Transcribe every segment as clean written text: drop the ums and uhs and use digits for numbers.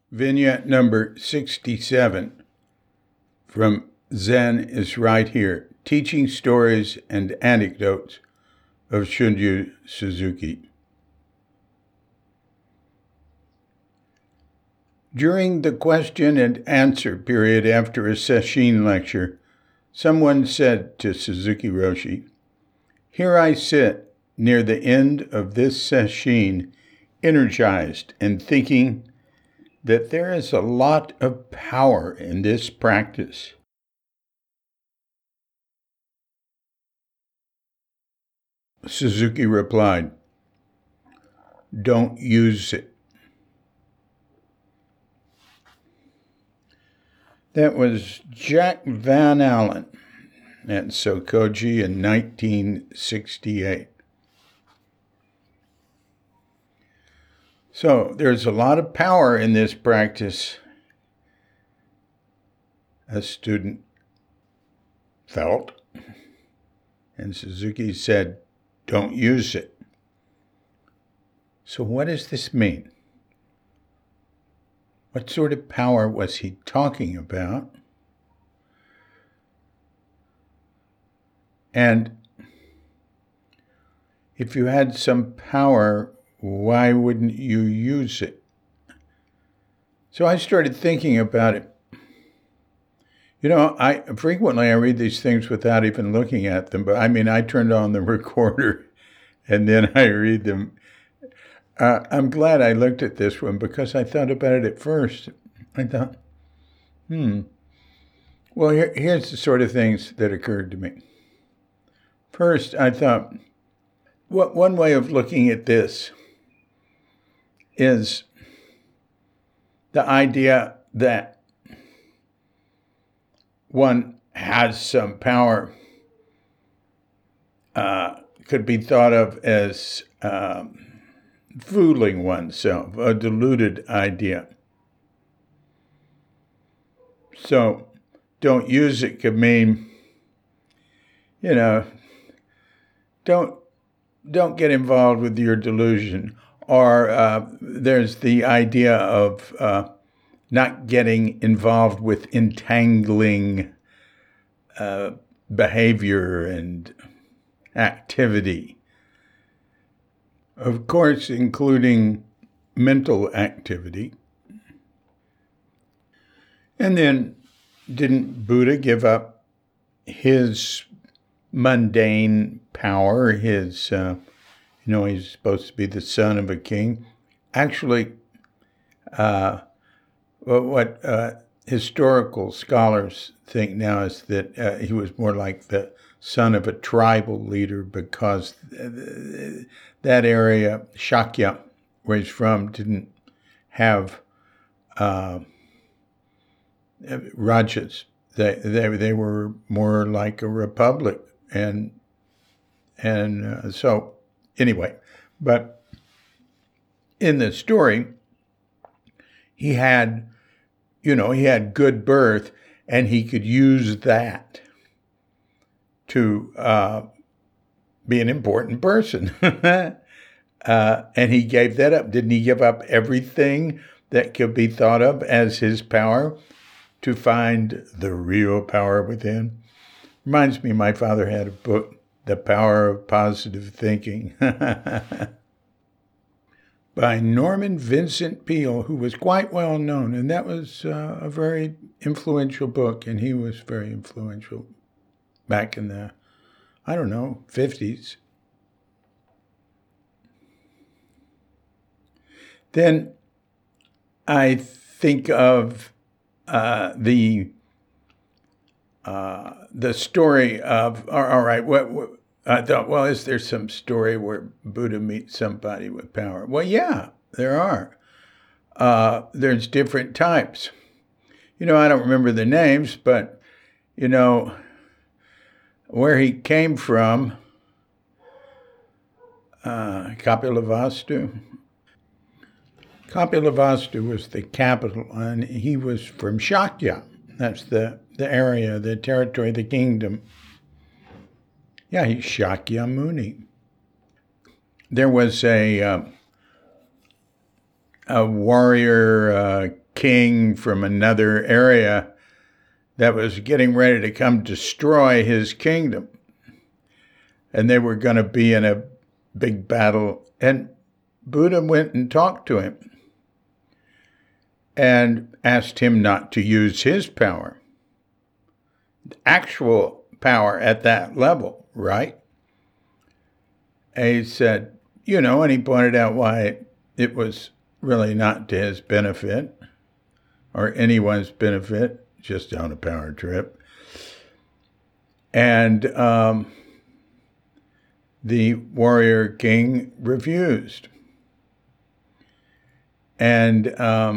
Vignette number 67 from Zen is right here. Teaching Stories and Anecdotes of Shunryu Suzuki. During the question and answer period after a sesshin lecture, someone said to Suzuki Roshi, "Here I sit near the end of this sesshin, energized and thinking that there is a lot of power in this practice." Suzuki replied, "Don't use it." That was Jack Van Allen at Sokoji in 1968. So there's a lot of power in this practice, a student felt, and Suzuki said, "Don't use it." So what does this mean? What sort of power was he talking about? And if you had some power, why wouldn't you use it? So I started thinking about it. I frequently read these things without even looking at them, but I turned on the recorder and then I read them. I'm glad I looked at this one because I thought about it at first. I thought, well, here's the sort of things that occurred to me. First, I thought, one way of looking at this is the idea that one has some power could be thought of as fooling oneself, a deluded idea. So don't use it could mean, don't get involved with your delusion. Or there's the idea of not getting involved with entangling behavior and activity. Of course, including mental activity. And then, didn't Buddha give up his mundane power, his, he's supposed to be the son of a king? Actually, what historical scholars think now is that he was more like the son of a tribal leader because that area, Shakya, where he's from, didn't have rajas. They were more like a republic, and so anyway, but in the story, he had good birth, and he could use that to be an important person. And he gave that up. Didn't he give up everything that could be thought of as his power to find the real power within? Reminds me, my father had a book, The Power of Positive Thinking, by Norman Vincent Peale, who was quite well known. And that was a very influential book, and he was very influential back in the, 50s. Then I think of the story of, all right, what I thought, well, is there some story where Buddha meets somebody with power? Well, yeah, there are. There's different types. I don't remember the names, but, where he came from, Kapilavastu. Kapilavastu was the capital, and he was from Shakya. That's the area, the territory, the kingdom. Yeah, he's Shakya Muni. There was a warrior king from another area that was getting ready to come destroy his kingdom. And they were going to be in a big battle. And Buddha went and talked to him and asked him not to use his power, actual power at that level, right? And he said, and he pointed out why it was really not to his benefit or anyone's benefit, just on a power trip. And the warrior king refused. And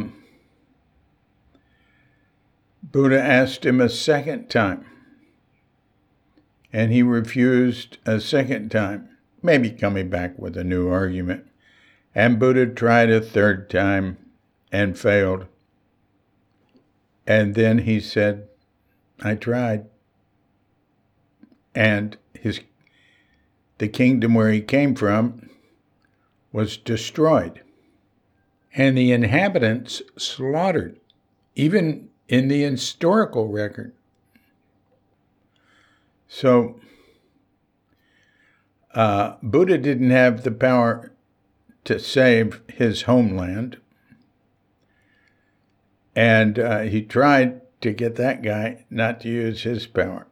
Buddha asked him a second time. And he refused a second time, maybe coming back with a new argument. And Buddha tried a third time and failed. And then he said, I tried. And the kingdom where he came from was destroyed. And the inhabitants slaughtered, even in the historical record. So Buddha didn't have the power to save his homeland. And he tried to get that guy not to use his power.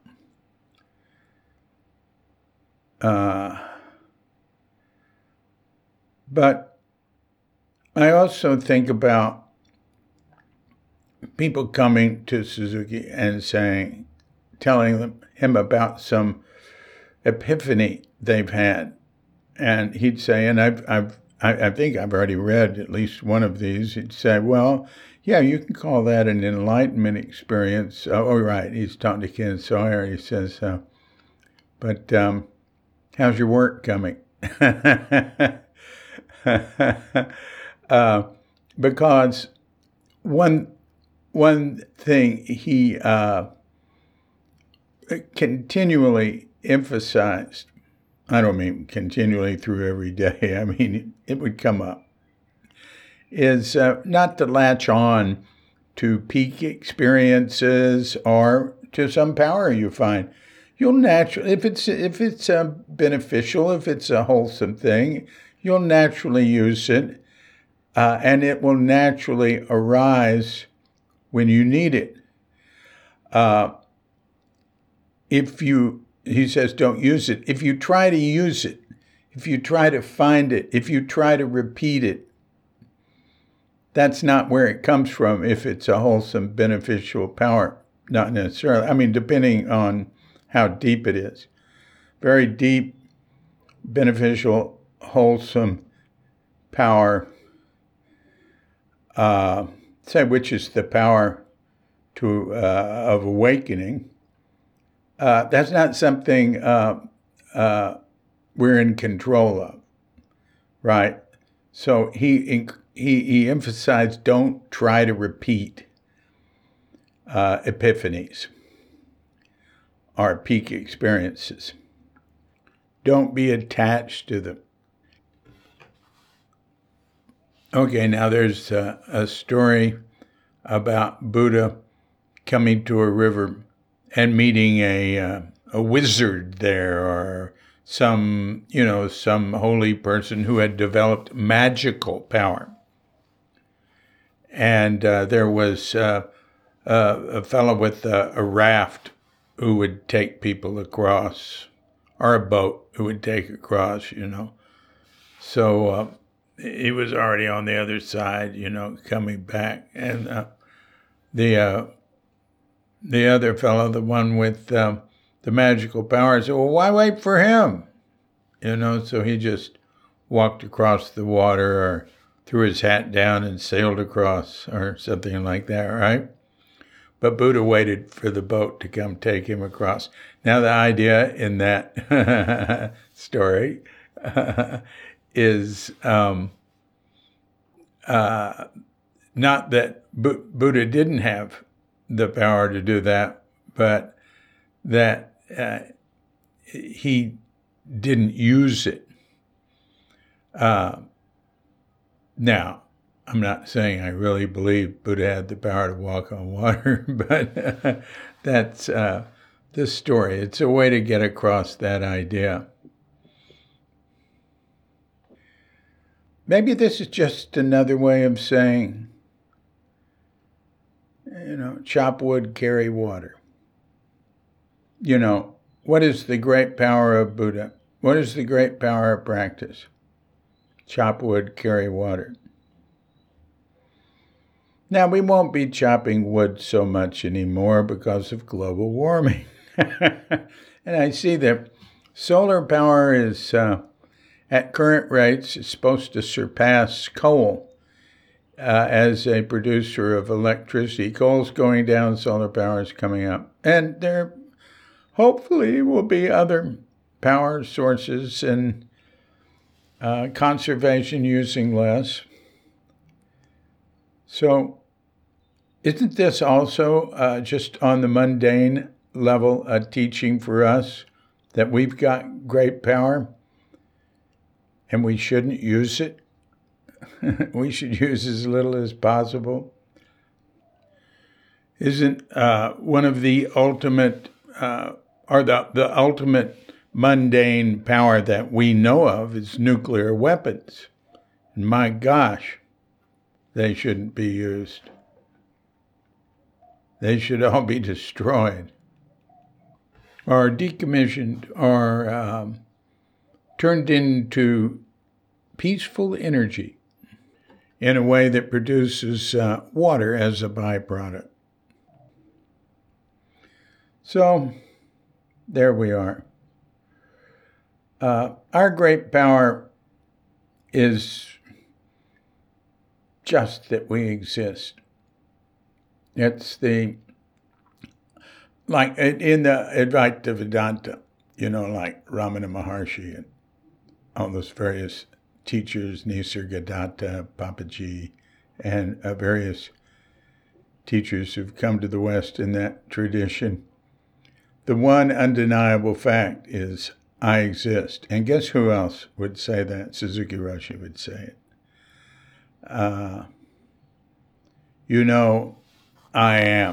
But I also think about people coming to Suzuki and telling him about some epiphany they've had. And he'd say, and I think I've already read at least one of these. He'd say, well, yeah, you can call that an enlightenment experience. Oh, right. He's talking to Ken Sawyer. He says, but how's your work coming? Because one thing he continually emphasized, I don't mean continually through every day, I mean it would come up, is not to latch on to peak experiences or to some power you find. You'll naturally, if it's beneficial, if it's a wholesome thing, you'll naturally use it, and it will naturally arise when you need it. He says, don't use it. If you try to use it, if you try to find it, if you try to repeat it, that's not where it comes from if it's a wholesome, beneficial power. Not necessarily. I mean, depending on how deep it is. Very deep, beneficial, wholesome power, which is the power of awakening. That's not something we're in control of, right? So he emphasized, don't try to repeat epiphanies or peak experiences. Don't be attached to them. Okay, now there's a story about Buddha coming to a river and meeting a wizard there, or some holy person who had developed magical power. And there was a fellow with a raft who would take people across, or a boat who would take across, So he was already on the other side, coming back. And the other fellow, the one with the magical power, said, well, why wait for him? So he just walked across the water or threw his hat down and sailed across or something like that, right? But Buddha waited for the boat to come take him across. Now, the idea in that story is not that Buddha didn't have the power to do that, but that he didn't use it. Now, I'm not saying I really believe Buddha had the power to walk on water, but that's the story. It's a way to get across that idea. Maybe this is just another way of saying, chop wood, carry water. What is the great power of Buddha? What is the great power of practice? Chop wood, carry water. Now, we won't be chopping wood so much anymore because of global warming. And I see that solar power is, at current rates, is supposed to surpass coal as a producer of electricity. Coal's going down, solar power is coming up. And there hopefully will be other power sources and conservation using less. So isn't this also just on the mundane level a teaching for us that we've got great power and we shouldn't use it? We should use as little as possible. Isn't one of the ultimate, or the ultimate mundane power that we know of is nuclear weapons? And my gosh, they shouldn't be used. They should all be destroyed or decommissioned or turned into peaceful energy in a way that produces water as a byproduct. So there we are. Our great power is just that we exist. It's like in the Advaita Vedanta, like Ramana Maharshi and all those various teachers, Nisargadatta, Papaji, and various teachers who've come to the West in that tradition. The one undeniable fact is I exist. And guess who else would say that? Suzuki Roshi would say it. I am.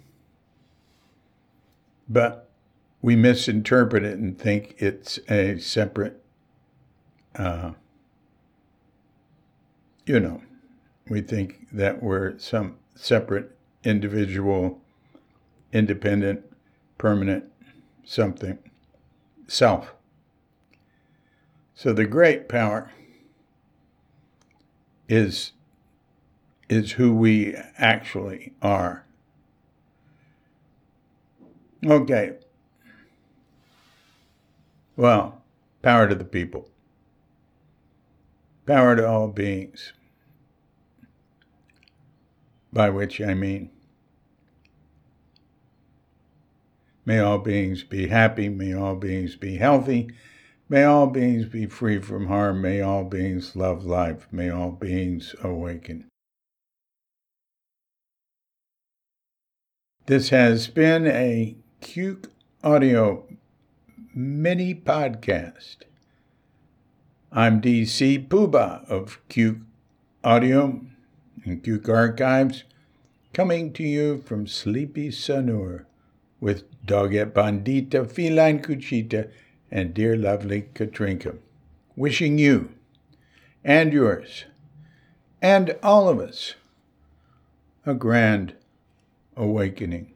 But we misinterpret it and think it's a separate, we think that we're some separate individual, independent, permanent something, self. So the great power is who we actually are. Okay. Well, power to the people. Power to all beings. By which I mean, may all beings be happy, may all beings be healthy, may all beings be free from harm, may all beings love life, may all beings awaken. This has been a Cuke Audio mini podcast. I'm DC Puba of Cuke Audio and Cuke Archives, coming to you from sleepy Sanur with Doggett Bandita, Feline Cuchita, and dear lovely Katrinka, wishing you and yours and all of us a grand awakening.